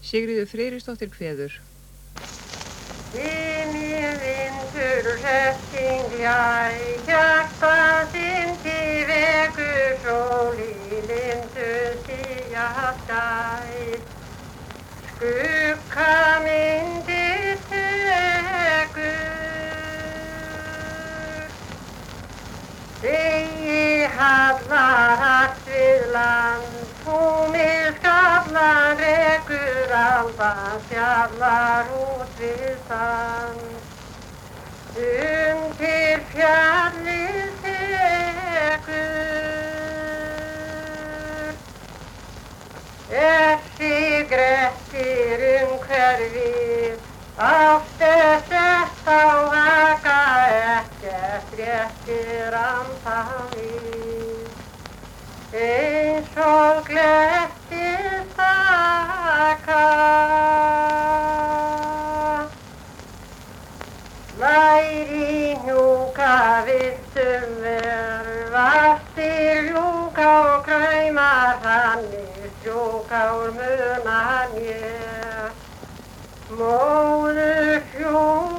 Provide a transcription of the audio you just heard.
Sigríður Freyrisdóttir kveður. Mín vindur hrettingja í hjarta þindi vekur sól í lindu síja skæð. Skugga myndi tekur, degi hallar hart við land, tómið skallan rekur aldan fjallar út við sand. Til fjallið tekur, sigrettir hverfið, ást sett á haka, ekkert réttir andanið. Eins og glettir þaka, læri hnjúka viltum vastir ljúka og kraumar hannir strjúka úr munan ég. Móður